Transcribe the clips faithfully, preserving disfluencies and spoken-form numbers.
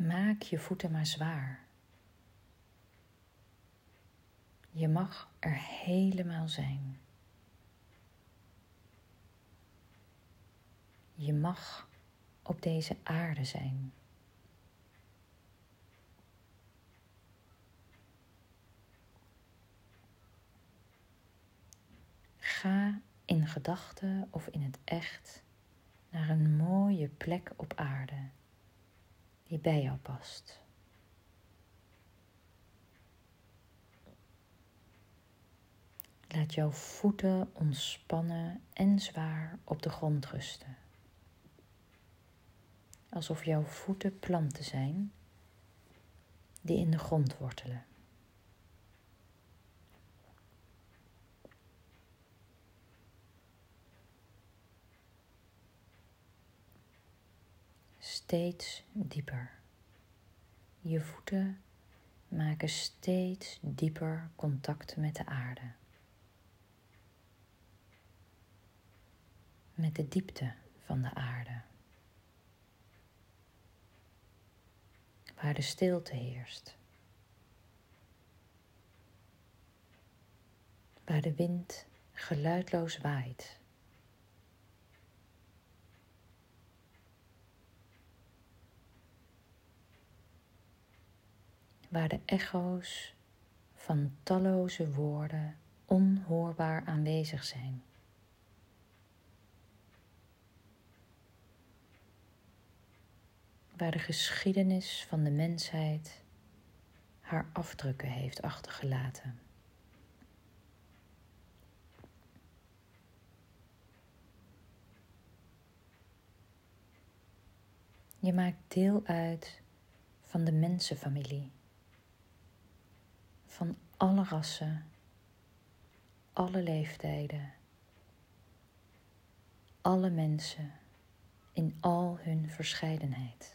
Maak je voeten maar zwaar. Je mag er helemaal zijn. Je mag op deze aarde zijn. Ga in gedachten of in het echt naar een mooie plek op aarde die bij jou past. Laat jouw voeten ontspannen en zwaar op de grond rusten. Alsof jouw voeten planten zijn die in de grond wortelen. Steeds dieper. Je voeten maken steeds dieper contact met de aarde. Met de diepte van de aarde. Waar de stilte heerst. Waar de wind geluidloos waait. Waar de echo's van talloze woorden onhoorbaar aanwezig zijn. Waar de geschiedenis van de mensheid haar afdrukken heeft achtergelaten. Je maakt deel uit van de mensenfamilie. Van alle rassen, alle leeftijden, alle mensen in al hun verscheidenheid.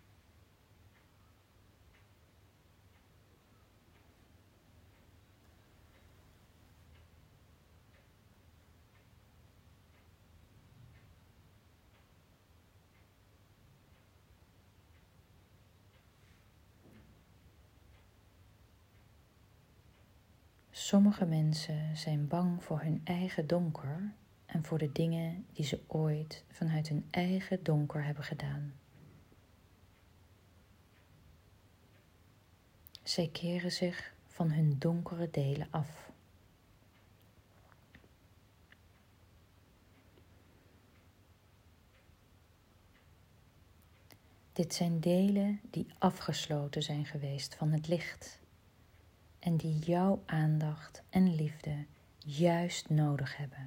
Sommige mensen zijn bang voor hun eigen donker en voor de dingen die ze ooit vanuit hun eigen donker hebben gedaan. Zij keren zich van hun donkere delen af. Dit zijn delen die afgesloten zijn geweest van het licht en die jouw aandacht en liefde juist nodig hebben.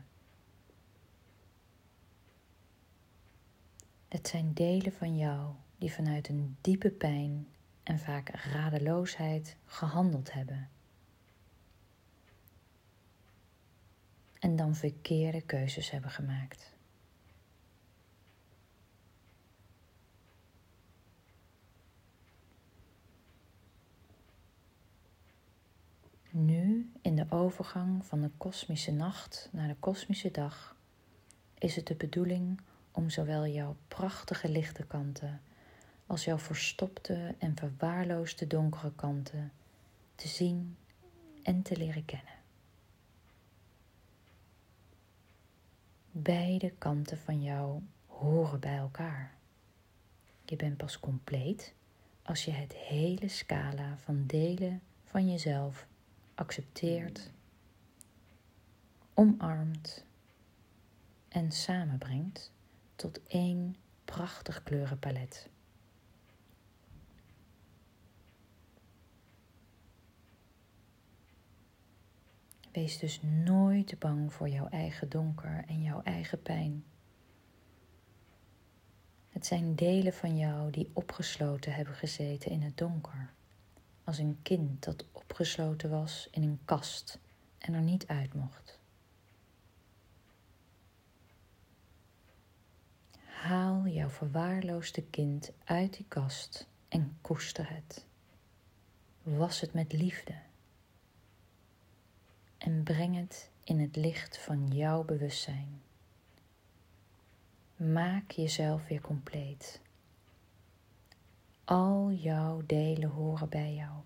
Het zijn delen van jou die vanuit een diepe pijn en vaak radeloosheid gehandeld hebben. En dan verkeerde keuzes hebben gemaakt. Nu, in de overgang van de kosmische nacht naar de kosmische dag, is het de bedoeling om zowel jouw prachtige lichte kanten als jouw verstopte en verwaarloosde donkere kanten te zien en te leren kennen. Beide kanten van jou horen bij elkaar. Je bent pas compleet als je het hele scala van delen van jezelf accepteert, omarmt en samenbrengt tot één prachtig kleurenpalet. Wees dus nooit bang voor jouw eigen donker en jouw eigen pijn. Het zijn delen van jou die opgesloten hebben gezeten in het donker. Als een kind dat opgesloten was in een kast en er niet uit mocht. Haal jouw verwaarloosde kind uit die kast en koester het. Was het met liefde. En breng het in het licht van jouw bewustzijn. Maak jezelf weer compleet. al jouw delen horen bij jou.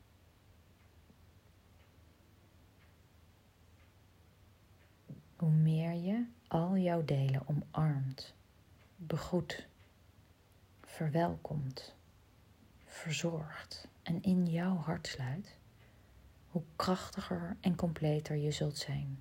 Hoe meer je al jouw delen omarmt, begroet, verwelkomt, verzorgt en in jouw hart sluit, hoe krachtiger en completer je zult zijn.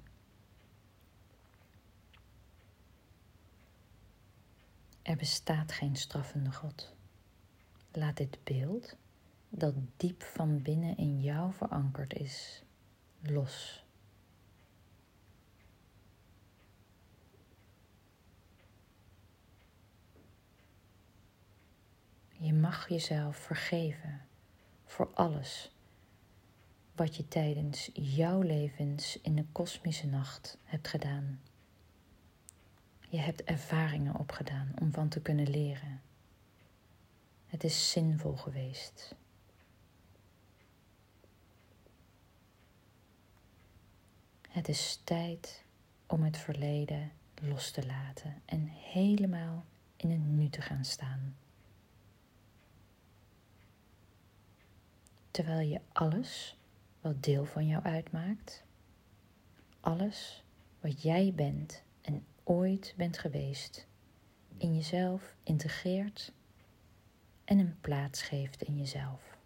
Er bestaat geen straffende God. Laat dit beeld, dat diep van binnen in jou verankerd is, los. Je mag jezelf vergeven voor alles wat je tijdens jouw levens in de kosmische nacht hebt gedaan. Je hebt ervaringen opgedaan om van te kunnen leren. Het is zinvol geweest. Het is tijd om het verleden los te laten en helemaal in het nu te gaan staan. Terwijl je alles wat deel van jou uitmaakt, alles wat jij bent en ooit bent geweest, in jezelf integreert en een plaats geeft in jezelf.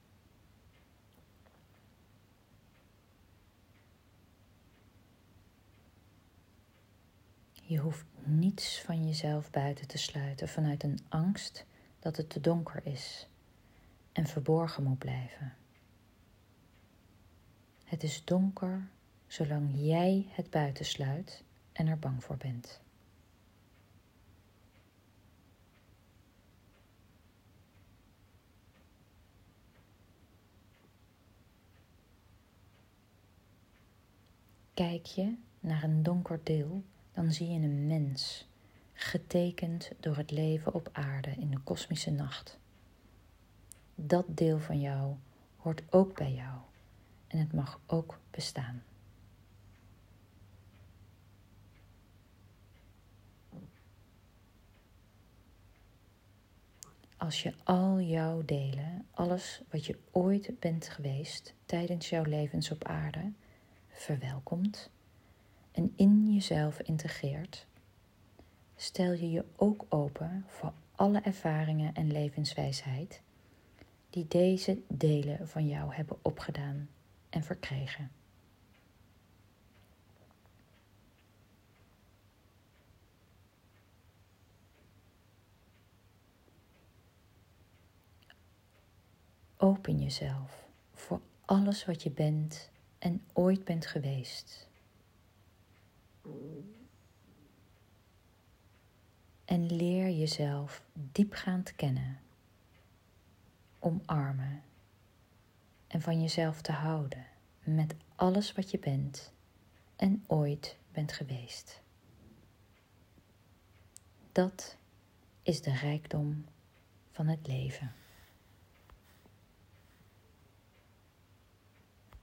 Je hoeft niets van jezelf buiten te sluiten vanuit een angst dat het te donker is en verborgen moet blijven. Het is donker zolang jij het buitensluit en er bang voor bent. Kijk je naar een donker deel, dan zie je een mens, getekend door het leven op aarde in de kosmische nacht. Dat deel van jou hoort ook bij jou en het mag ook bestaan. Als je al jouw delen, alles wat je ooit bent geweest tijdens jouw levens op aarde, verwelkomt en in jezelf integreert, stel je je ook open voor alle ervaringen en levenswijsheid die deze delen van jou hebben opgedaan en verkregen. Open jezelf voor alles wat je bent en ooit bent geweest. En leer jezelf diepgaand kennen, omarmen en van jezelf te houden met alles wat je bent en ooit bent geweest. Dat is de rijkdom van het leven.